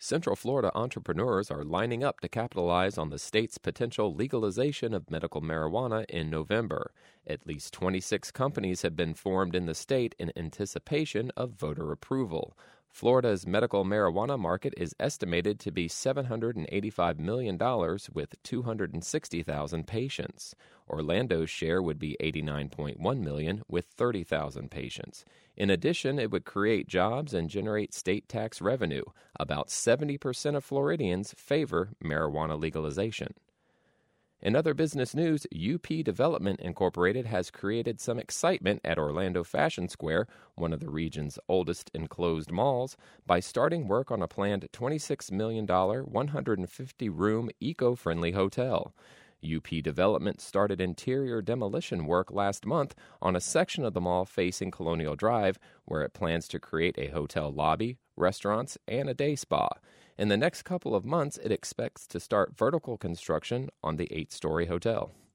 Central Florida entrepreneurs are lining up to capitalize on the state's potential legalization of medical marijuana in November. At least 26 companies have been formed in the state in anticipation of voter approval. Florida's medical marijuana market is estimated to be $785 million with 260,000 patients. Orlando's share would be $89.1 million with 30,000 patients. In addition, it would create jobs and generate state tax revenue. About 70% of Floridians favor marijuana legalization. In other business news, UP Development Incorporated has created some excitement at Orlando Fashion Square, one of the region's oldest enclosed malls, by starting work on a planned $26 million, 150-room eco-friendly hotel. UP Development started interior demolition work last month on a section of the mall facing Colonial Drive, where it plans to create a hotel lobby, restaurants, and a day spa. In the next couple of months, it expects to start vertical construction on the 8-story hotel.